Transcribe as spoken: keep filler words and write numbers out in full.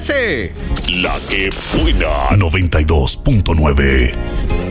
parece? La que buena noventa y dos punto nueve.